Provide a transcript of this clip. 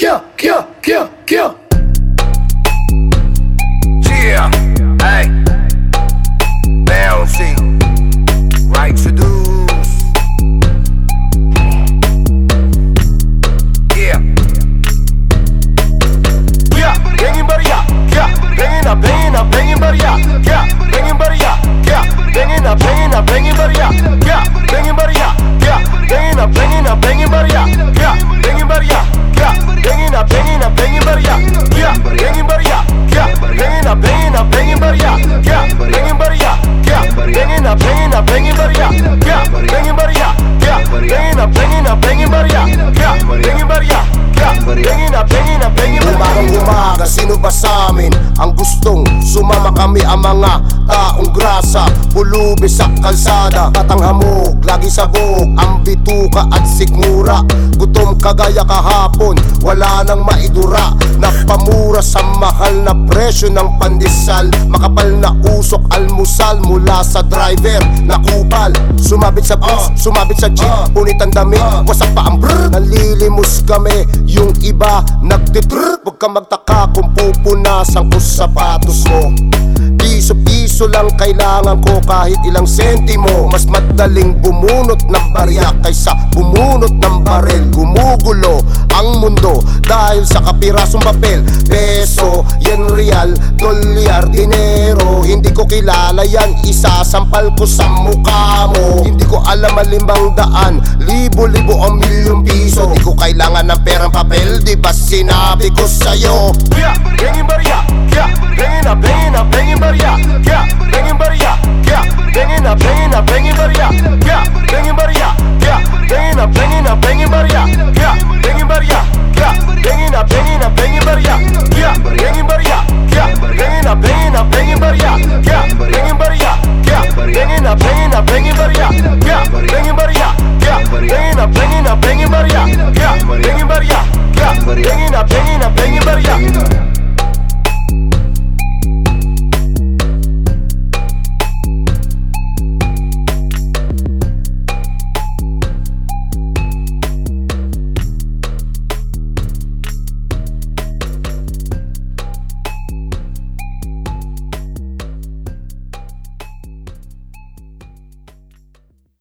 Yeah, hey, bouncy, right to do's. Yeah, banging buddy up, banging up, banging up, banging buddy up, banging buddy up, banging up, banging up, banging buddy up, banging buddy up, banging up, banging up, banging buddy up, banging buddy up, banging up, banging up, banging buddy up, banging buddy up, banging up, banging up, banging buddy up, banging buddy up, banging up, banging up, banging buddy up, banging buddy up, banging up, banging up, banging buddy up, banging buddy up, banging up, banging up, banging buddy up. Umaga, sino ba sa'min ang gustong sumama kami ang mga taong grasa, pulubi sa kalsada, katanghamog, lagi sabog, ang bituka at sikmura. Gutom kagaya kahapon, wala nang maidura, napamura sa mahal na presyo ng pandesal. Makapal na usok, almusal mula sa driver na kupal. Sumabit sa bus, sumabit sa jeep, punit ang damit, wasak pa ang brrr. Nalilimos kami, yung iba nagtitrrr. Huwag ka magtaka kung pupunasan ko sapatos mo. Piso-piso lang kailangan ko, kahit ilang sentimo. Mas madaling bumunot ng barya kaysa bumunot ng barel. Gumugulo ang mundo dahil sa kapirasong papel. Peso, yen, real, dolyar, dinero. Hindi ko kilala yan, isasampal ko sa mukha mo. Hindi ko alam ang 500,000, libo-libo o milyong piso. Di ko kailangan ng perang papel, di ba sinabi ko sa'yo? Banging buddy up, banging up, banging up, banging buddy up, banging buddy up, banging up, banging up, banging buddy up, banging buddy up, banging up, banging up, banging buddy up, banging buddy up,